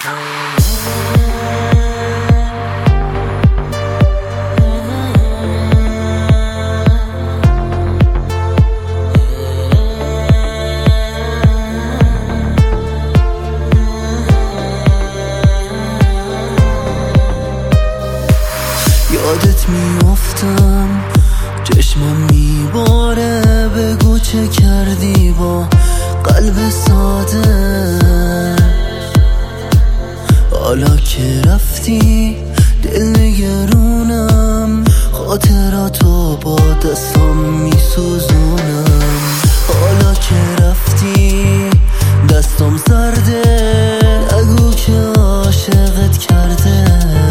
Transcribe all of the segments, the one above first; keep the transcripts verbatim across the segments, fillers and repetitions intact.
یادت میافتم چشمم میباره، بگو چه کردی با قلب ساده. حالا که رفتی دل نگرونم، خاطراتو با دستام میسوزونم. حالا که رفتی دستام سرده، نگو که عاشقت کرده.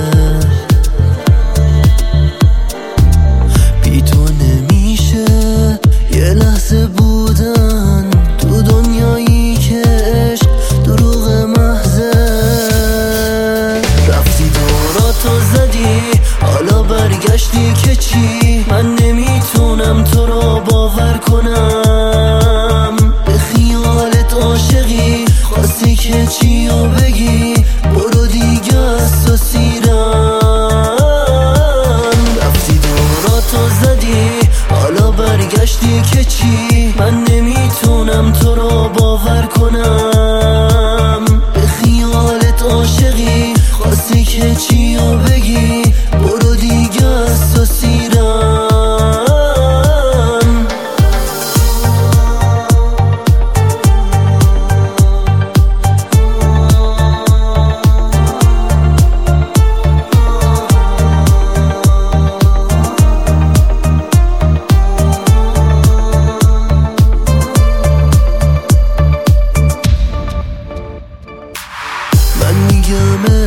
بی تو نمیشه یه لحظه بودن تو دنیایی که عشق دروغ محضه. رفتی دوراتو زدی، حالا برگشتی که چی؟ من نمیتونم تو رو باور کنم. به خیالت عاشقی، خواستی که چی رو بگی؟ برو دیگه از تو سیرم. رفتی دوراتو زدی، حالا برگشتی که چی؟ من نمیتونم تو رو باور کنم. به خیالت عاشقی، خواستی که چی رو بگی؟ برو دیگه از تو سیرم. من میگم